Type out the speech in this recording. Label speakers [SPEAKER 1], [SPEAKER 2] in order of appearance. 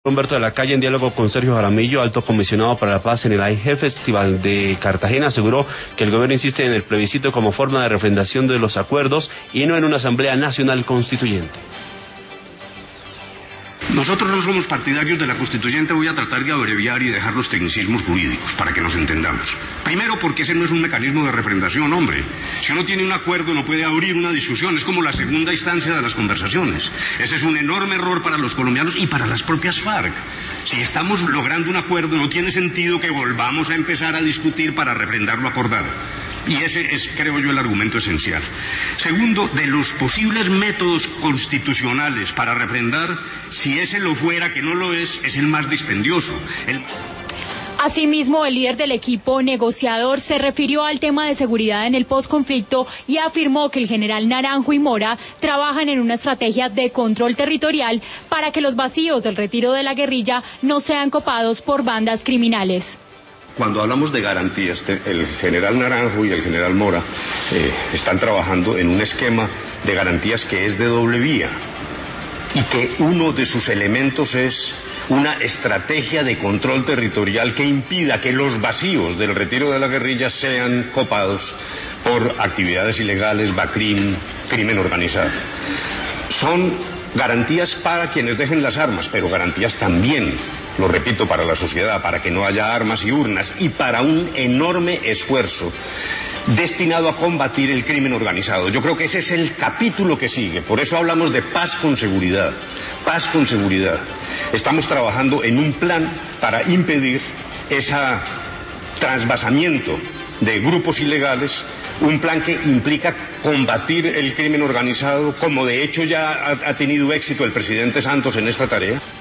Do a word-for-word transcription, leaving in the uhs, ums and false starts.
[SPEAKER 1] Humberto de la Calle, en diálogo con Sergio Jaramillo, alto comisionado para la paz en el A I G Festival de Cartagena, aseguró que el gobierno insiste en el plebiscito como forma de refrendación de los acuerdos y no en una asamblea nacional constituyente.
[SPEAKER 2] Nosotros no somos partidarios de la constituyente, voy a tratar de abreviar y dejar los tecnicismos jurídicos para que nos entendamos. Primero, porque ese no es un mecanismo de refrendación, hombre. Si uno tiene un acuerdo no puede abrir una discusión, es como la segunda instancia de las conversaciones. Ese es un enorme error para los colombianos y para las propias FARC. Si estamos logrando un acuerdo no tiene sentido que volvamos a empezar a discutir para refrendar lo acordado. Y ese es, creo yo, el argumento esencial. Segundo, de los posibles métodos constitucionales para refrendar, si ese lo fuera, que no lo es, es el más dispendioso. El...
[SPEAKER 3] Asimismo, el líder del equipo negociador se refirió al tema de seguridad en el posconflicto y afirmó que el general Naranjo y Mora trabajan en una estrategia de control territorial para que los vacíos del retiro de la guerrilla no sean copados por bandas criminales.
[SPEAKER 2] Cuando hablamos de garantías, el general Naranjo y el general Mora eh, están trabajando en un esquema de garantías que es de doble vía y que uno de sus elementos es una estrategia de control territorial que impida que los vacíos del retiro de la guerrilla sean copados por actividades ilegales, BACRIM, crimen organizado. Son garantías para quienes dejen las armas, pero garantías también, lo repito, para la sociedad, para que no haya armas y urnas y para un enorme esfuerzo destinado a combatir el crimen organizado. Yo creo que ese es el capítulo que sigue, por eso hablamos de paz con seguridad, paz con seguridad. Estamos trabajando en un plan para impedir ese trasvasamiento de grupos ilegales, un plan que implica combatir el crimen organizado, como de hecho ya ha, ha tenido éxito el presidente Santos en esta tarea.